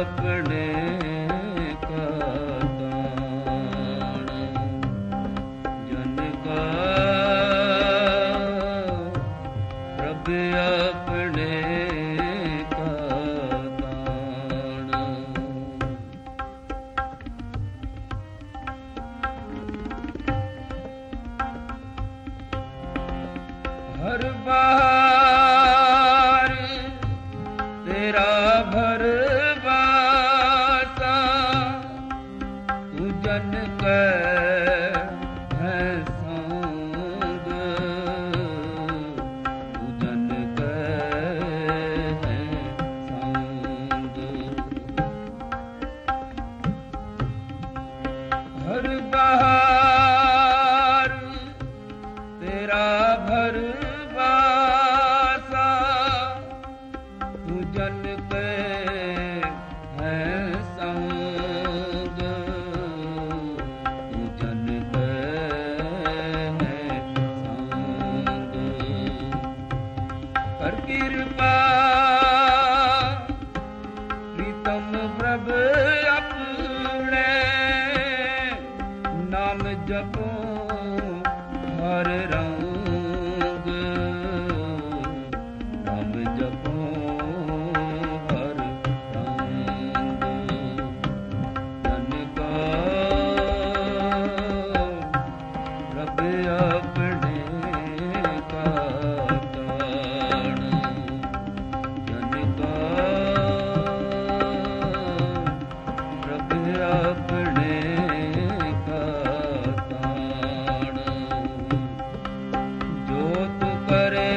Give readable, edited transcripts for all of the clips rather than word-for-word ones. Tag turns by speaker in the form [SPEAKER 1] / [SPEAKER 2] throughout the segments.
[SPEAKER 1] ਆਪਣੇ ਕਾ ਦਾਨ, ਜਨ ਕਾ ਪ੍ਰਭ ਆਪਣੇ ਕਾ ਦਾਨ। ਹਰ ਬਾਰ ਤੇਰਾ ਭਰਵਾਸਾ, ਤੂੰ ਜਨ ਕੈ ਹੈ ਸੰਗ, ਤੂੰ ਜਨ ਕੈ ਹੈ ਸੰਗ। ਹਰ ਬਹਾਰ ਤੇਰਾ ਭਰਵਾਸਾ, ਤੂੰ ਜਨ ਕੈ ਹੈ ਸੰਗ, ਤੂੰ ਜਨ ਕੈ ਹੈ ਸੰਗ। ਕਰ ਕਿਰਪਾ ਪ੍ਰੀਤਮ ਪ੍ਰਭ ਆਪਣੇ, ਨਾਮ ਜਪੋ ਹਰ ਰੰਗ, ਨਾਮ ਜਪੋ ਹਰ ਰੰਗ। ਜਨ ਕਾ ਪ੍ਰਭ ਆਪਣੇ ਕਾ ਦਾਨ, ਜਨ ਕਾ ਪ੍ਰਭ ਆਪਣੇ ਕਾ ਦਾਨ। ਜੋਤ ਕਰੇ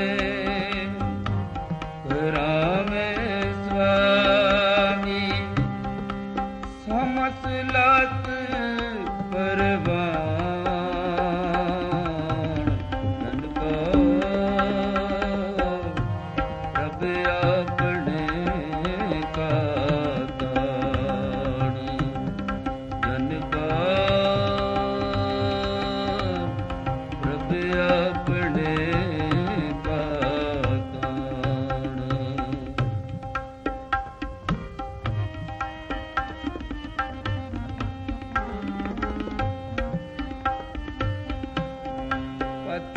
[SPEAKER 1] ਕਰਾਵੇ ਸੁਆਮੀ, ਸਮਸ ਲਤ ਪਰਵਾਨ। ਜਨ ਕਾ ਪ੍ਰਭ ਆਪਣੇ ਕਾ ਦਾਨ, ਜਨ ਕਾ ਪ੍ਰਭ ਆਪਣੇ ਕਾ ਦਾਨ। ਪਤ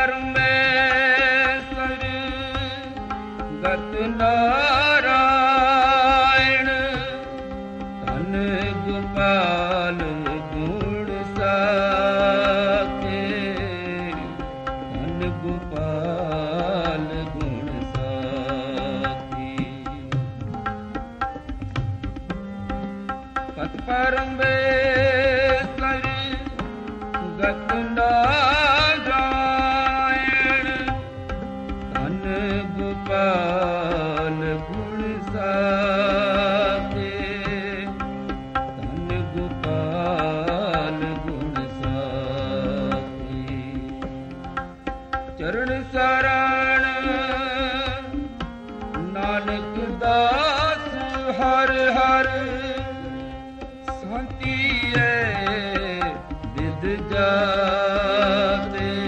[SPEAKER 1] ਪਰਮੇਸ਼ਰ ਗਤ ਨਾਰਾਇਣ, ਧਨ ਗੋਪਾਲ ਗੁਣ ਸਾਖੇ, ਧਨ ਗੋਪਾਲ ਗੁਣ ਸਾਖੀ। ਪਤ ਪਰਮੇਸ਼ਰ ਗਤ ਨਾਰਾਇਣ, ਧਨ ਗੋਪਾਲ ਗੁਣ ਸਾਖੇ, ਧਨ ਗੋਪਾਲ ਗੁਣ ਸਾਖੀ। ਚਰਨ ਸਰਣ ਨਾਨਕ ਦਾਸ ਹਰ ਹਰ, ਸੰਤੀਏ ਵਿਦ ਜਾਤੇ,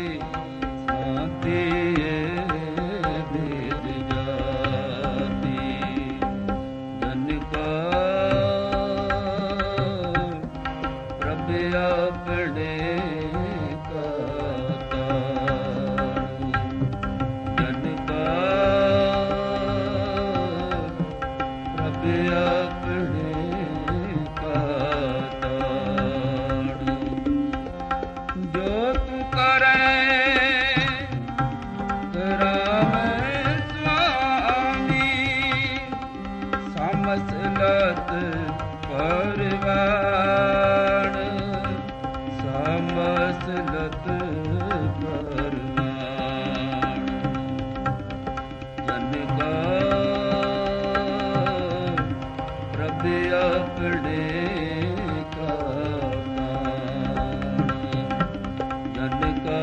[SPEAKER 1] ਸੰਤੀਏ ਵਿਦ ਜਾਤੇ। ਜਨ ਕਾ ਪ੍ਰਭ ਆਪਣੇ ਕਾ ਦਾਨ, ਜਨ ਕਾ ਪ੍ਰਭ ਆਪਣੇ ਕਾ ਦਾਨ। ਜੋ ਤੂੰ ਕਰੇ ਕਰਾਵੇ ਸੁਆਮੀ, ਸਮਸ ਲਤ ਪਰਵਾਨ, ਸਮਸ ਲਤ ਪਰਵਾਨ। ਜਨ ਕਾ ਪ੍ਰਭ ਆਪਣੇ ਕਾ ਦਾਨ, ਜਨ ਕਾ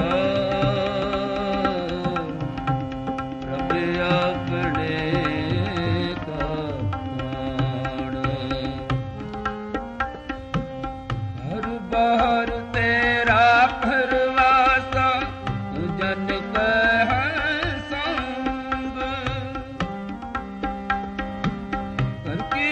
[SPEAKER 1] ਪ੍ਰਭ ਆਪਣੇ ਕਾ ਦਾਨ। ਹਰ ਬਾਹਰ ਤੇਰਾ ਭਰਵਾਸਾ, ਤੂੰ ਜਨ ਕੈ ਹੈ ਸੰਗ। ਕਰ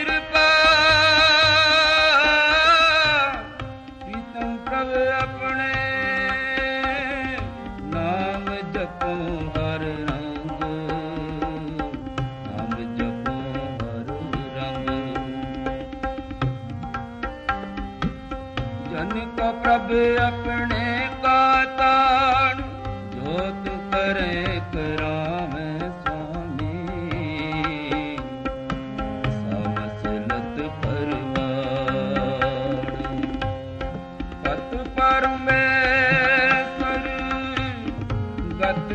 [SPEAKER 1] ਪ੍ਰਭ ਆਪਣੇ ਕਾ ਤਾਣ, ਜੋ ਤੂੰ ਕਰੇ ਕਰਾਵੇਂ ਸੁਆਮੀ। ਸਮਸਲਤ ਪਰਵਾਣੀ, ਪਤ ਪਰਮੇਸ਼ਰ ਗਤ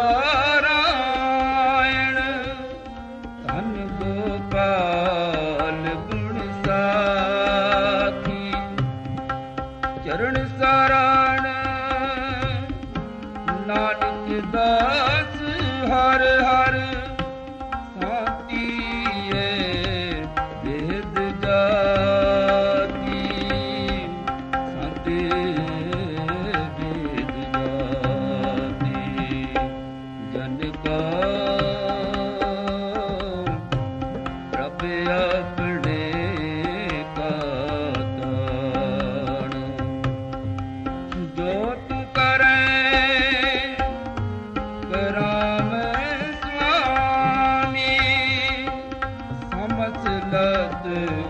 [SPEAKER 1] ਨਾਰਾਇਣ, ਧਨ ਗੋਪਾਲ ਗੁਣ ਸਾਖੀ। ਚਰਨ ਸਰਣ ਨਾਨਕ ਦਾਸ ਹਰ ਹਰ, ਸਾਤੀਏ ਵੇਦ ਜਾਤੀ। ਸਾਤੇ ਵੇਦ ਜਾਤੀ, ਜਨ ਕਾ ਪ੍ਰਭ ਆਪਣੇ ਕਾ ਤਾਣ। ਜੋ ਤੂੰ ਕਰੇ ਕਰਾਵੇਂ ਸੁਆਮੀ, ਸਮਸਲਤ